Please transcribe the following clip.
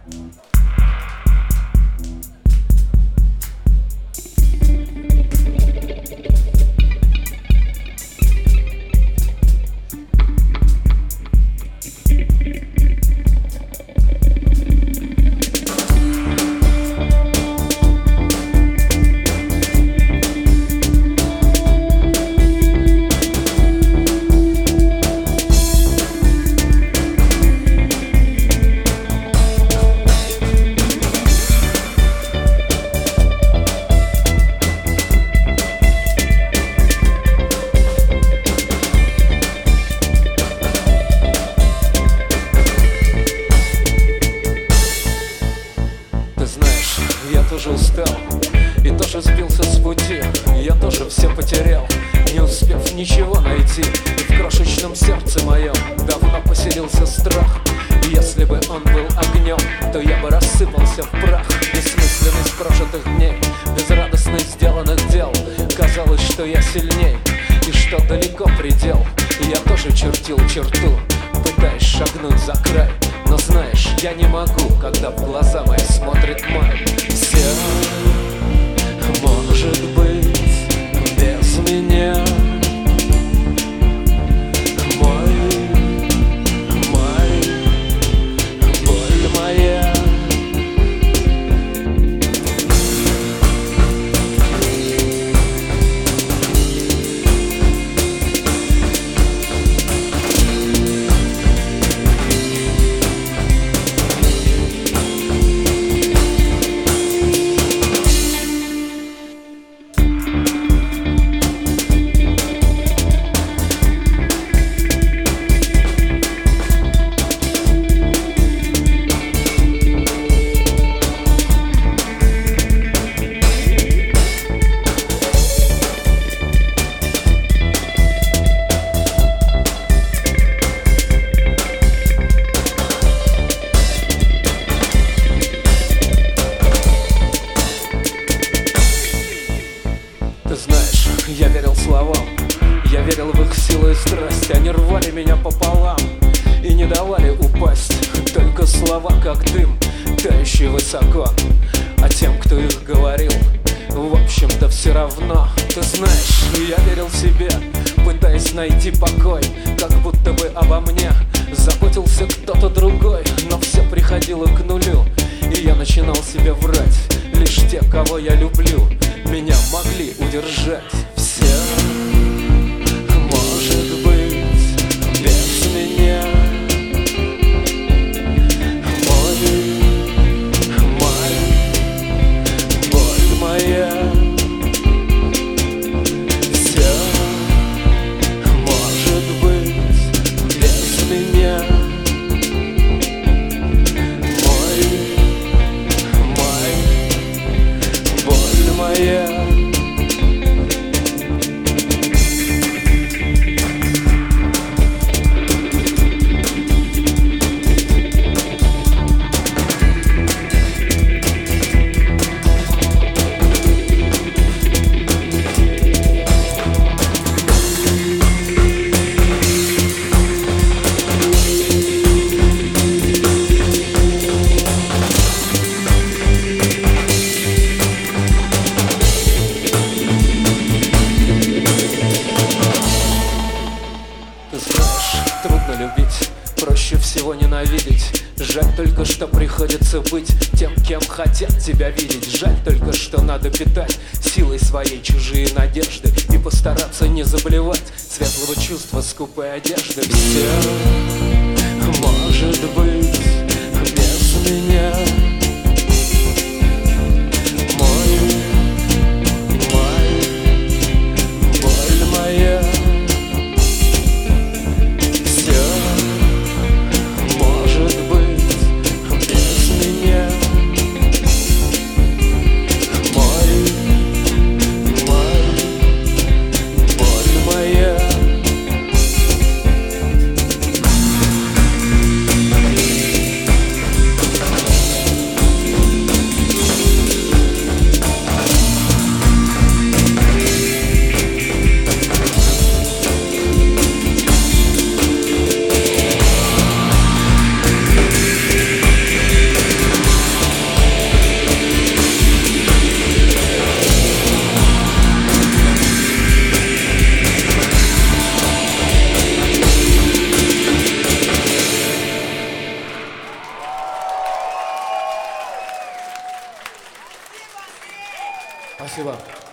Я тоже устал и тоже сбился с пути. Я тоже все потерял, не успев ничего найти. И в крошечном сердце моем давно поселился страх. Если бы он был огнем, то я бы рассыпался в прах. Бессмысленность прожитых дней, безрадостность сделанных дел. Казалось, что я сильней и что далеко предел. И я тоже чертил черту, пытаясь шагнуть за край. Но знаешь, я не могу, когда в глаза мои смотрит май. Все может быть без меня. Мой, боль моя. Ты знаешь, я верил словам, я верил в их силу и страсть. Они рвали меня пополам и не давали упасть. Только слова, как дым, тающий высоко. А тем, кто их говорил, в общем-то все равно. Ты знаешь, я верил себе, пытаясь найти покой. Как будто бы обо мне заботился кто-то другой. Но все приходило к нулю, и я начинал себе врать. Лишь те, кого я люблю, меня могли удержать. Все может быть без меня. Мой, боль моя. Все может быть без меня. Боль моя. Ты знаешь, трудно любить, проще всего ненавидеть. Жаль только, что приходится быть тем, кем хотят тебя видеть. Жаль только, что надо питать силой своей чужие надежды и постараться не заблевать светлого чувства скупой одежды. Все может быть без меня. Боль моя. Спасибо.